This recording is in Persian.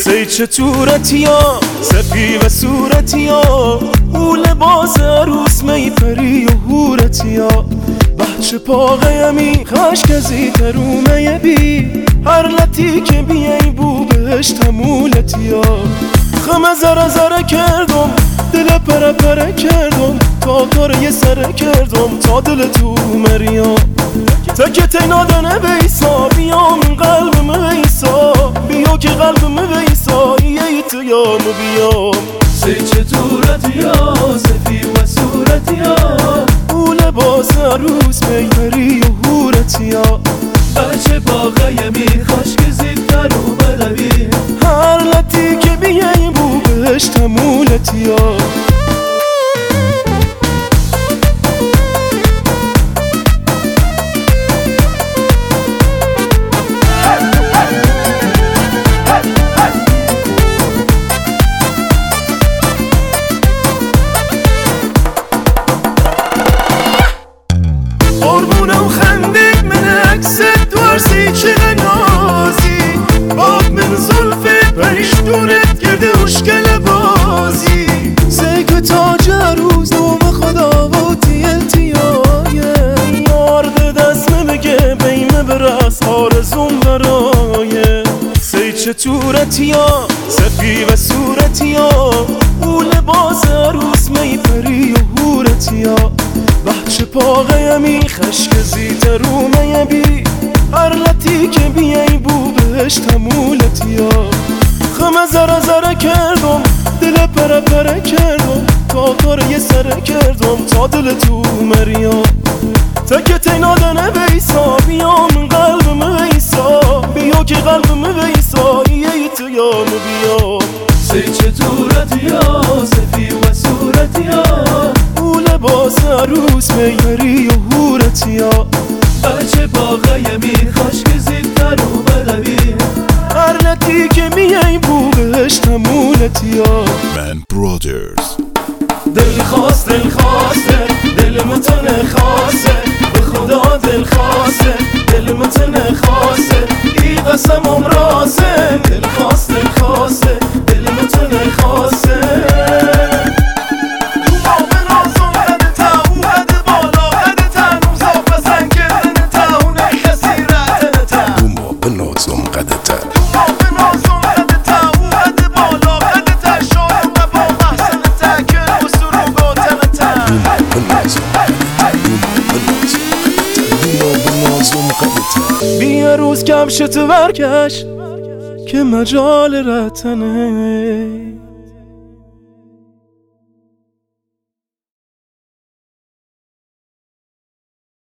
سی چطورتیا سفی و صورتیا او لباس عروس می پری و هورتیا بچه پاقیمی خشکزی ترومه بی هر لطی که بیای بو بهش تمولتیا خمه زره زره کردم دل پره پره کردم تا کار یه سره کردم تا دل تو مریا تکه تینادنه بیسا بیام قلبم بیسا بیا که قلبم بیسا یه تیام بیام سی چطورتیا سفی و صورتیا او لباس عروس میپری و هورتیا بچه باقیمی خوش که زیدتر اومده بی هر لطی که بیای بو بهش تمولتیا قربونه و خندق من عکست دوارسی چه نازی باب من زلفت پریش دونت کرده اشکل بازی زیک تاج عروس دوم خدا و تیلتیایه یارد دستمه بگه بیمه برس آرزون برایه سی چطورتیا سفی و صورتیا او لباس عروس میپری و هورتیا بچه پاقیمی خشکزی ترومه بی هر لطی که بیای بو بهش تمولتیا خمه زره زره کردم دل پره پره کردم تا کار یه سره کردم تا دل تو مریا تکه تینادنه بیسا بیام قلبم بیسا بیا که قلبم بیسا یه تیام بیام سی چطورتیا سفی و صورتیا او لباس عروس میپری و هورتیا بچه باقیمی خوش که زیدتر اومده بی هر لطی که میای بو بهش تمولتیا من برادرز دل خواسته دل متن خواسته به خدا دل خواسته دل متن خواسته ای قسم امراسه دل خواسته دل متن خواسته بیا روز کمشت ورکش که مجال رتنه